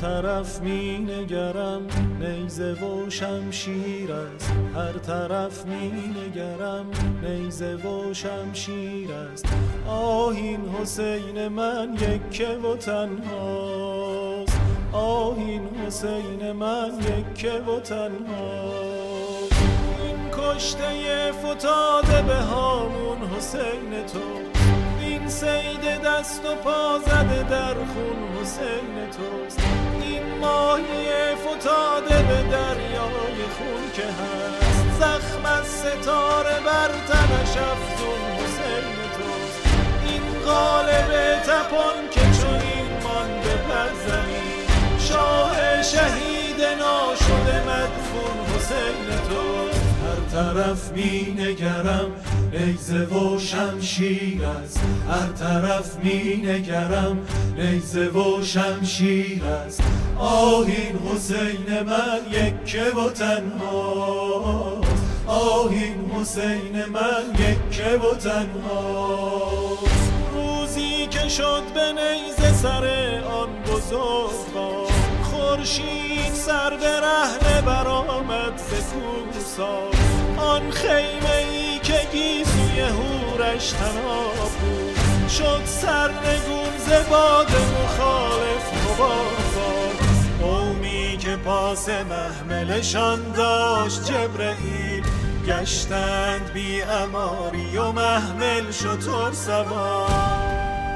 طرف می نگرم نیزه و شمشیر است، هر طرف می نگرم نیزه و شمشیر است. آه این حسین من یکه و تنهاست، آه این حسین من یکه و تنهاست. این کشته فتاده به هامون حسین تو، این سید دست و پا زده در خون حسین توست. این ماهی فتاده به دریای خون که هست، زخم از ستاره بر تنش افزون حسین توست. این قالب تپان که چنین مانده بر زمین، شاه شهید ناشده مدفون حسین توست. هر طرف می نگرم نیزه و شمشیر است، هر طرف می نگرم نیزه و شمشیر است. آه این حسین من یکه و تنهاست، آه این حسین من یکه و تنهاست. روزی که شد به نیزه سر آن بزرگوار، خورشید سر به رهنه برآمد ز کوهسار. آن خیمه ای که گیسوی هورش طناب بود، شد سرنگون ز باد مخالف مبارزان. قومی که پاس محملشان داشت جبرئیل، گشتند بی اماری و محمل شتر سوار.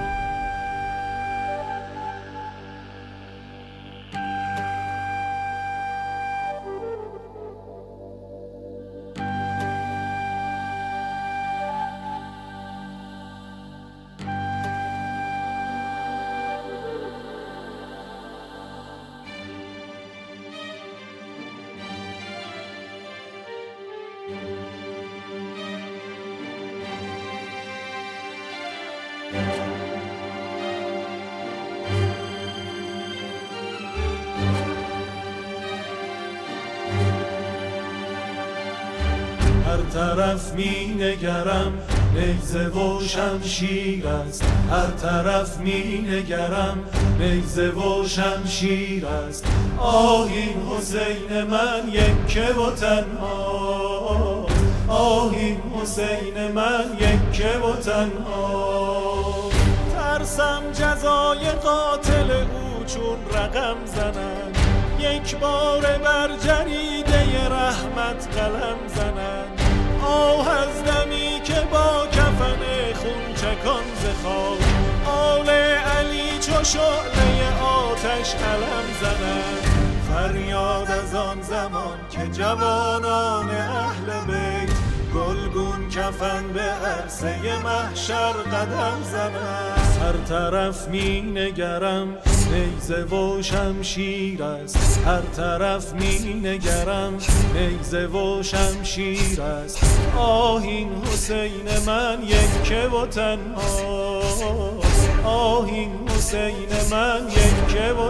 هر طرف می نگرم نیزه و شمشیر است، هر طرف می نگرم نیزه و شمشیر است. آه این حسین من یکه و تنهاست، آه این حسین من یکه و تنهاست. ترسم جزای قاتل او چون رقم زنند، یک بار بر جریده رحمت قلم زنند. آه از دمی که با کفن خون چکان ز خاک، آل علی چو شعله آتش علم زنند. فریاد از آن زمان که جوانان اهل بیت، گلگون کفن به عرصه محشر قدم زنند. هر طرف می نگرم نیزه و شمشیر است، هر طرف می نگرم نیزه و شمشیر است. آه این حسین من یکه و تنهاست، آه این حسین من یکه و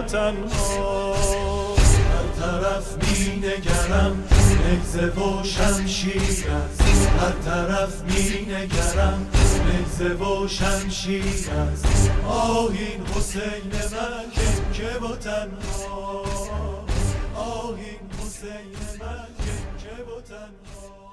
تنهاست. هر طرف می نگرم نیزه و شمشیر است، هر طرف می نگرم نیزه و شمشیر است. آه این حسین من یکه و تنهاست، آه این حسین من یکه و تنهاست.